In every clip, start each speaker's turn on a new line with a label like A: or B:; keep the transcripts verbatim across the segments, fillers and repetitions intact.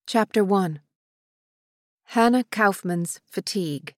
A: Chapter one. Hannah Kaufman's Fatigue.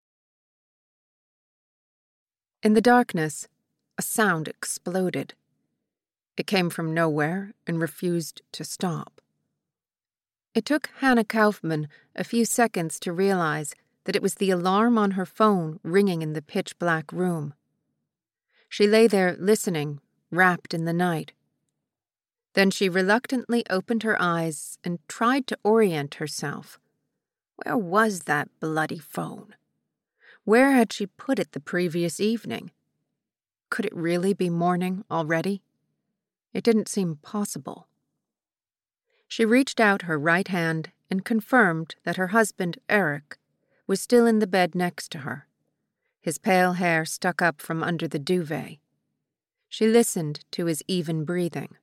A: In the darkness, a sound exploded. It came from nowhere and refused to stop. It took Hannah Kaufman a few seconds to realize that it was the alarm on her phone ringing in the pitch-black room. She lay there listening, wrapped in the night. Then she reluctantly opened her eyes and tried to orient herself. Where was that bloody phone? Where had she put it the previous evening? Could it really be morning already? It didn't seem possible. She reached out her right hand and confirmed that her husband, Eric, was still in the bed next to her. His pale hair stuck up from under the duvet. She listened to his even breathing.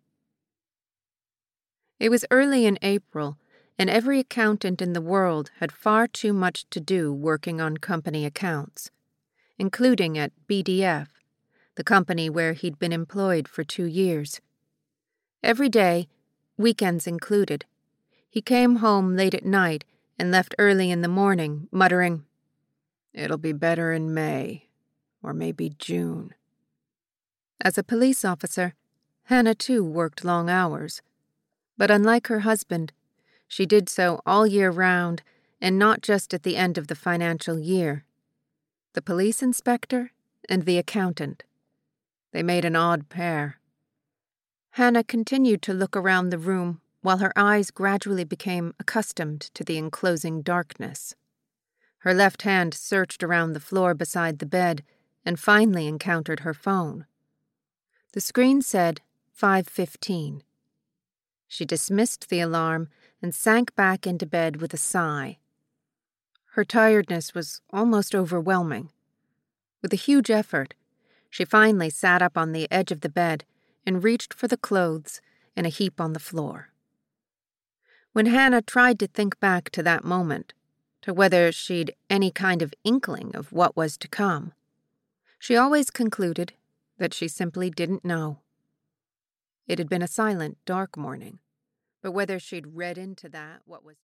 A: It was early in April, and every accountant in the world had far too much to do working on company accounts, including at B D F, the company where he'd been employed for two years. Every day, weekends included, he came home late at night and left early in the morning, muttering, "It'll be better in May, or maybe June." As a police officer, Hannah too worked long hours. But unlike her husband, she did so all year round and not just at the end of the financial year. The police inspector and the accountant. They made an odd pair. Hannah continued to look around the room while her eyes gradually became accustomed to the enclosing darkness. Her left hand searched around the floor beside the bed and finally encountered her phone. The screen said five fifteen. She dismissed the alarm and sank back into bed with a sigh. Her tiredness was almost overwhelming. With a huge effort, she finally sat up on the edge of the bed and reached for the clothes in a heap on the floor. When Hannah tried to think back to that moment, to whether she'd any kind of inkling of what was to come, she always concluded that she simply didn't know. It had been a silent, dark morning, but whether she'd read into that what was